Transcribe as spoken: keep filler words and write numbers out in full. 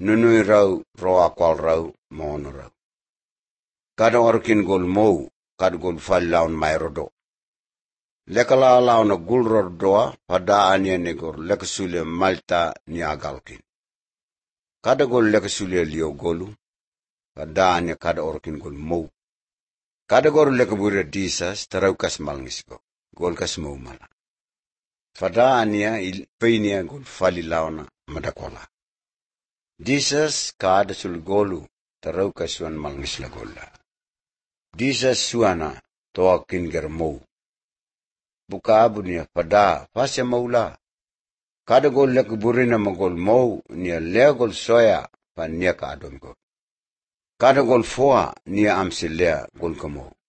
nunui rau roa kwal rau mono rau. Kada orkin gol mou, kad gol fal laun mai rodo. Leka la laun na gulror doa, pada ania negor leka sule malta ni agalkin. Kada gol leka sule lio golu, pada ania kada orkin gol mou. Kada gol leka bura disas, tarau kas malngisgo, gol kas mou mala. Pada ania il peinia gol fali launa madakola. Disas kada sul golu, tarau kasuan malngisla gola. Disas suana toa kinger mou. Buka abunia pada fasya maula. Kada gol lek burina magol mou nia lea gol soya pa nia ka adon gol. Kada gol foa nia amsi lea gol kamo.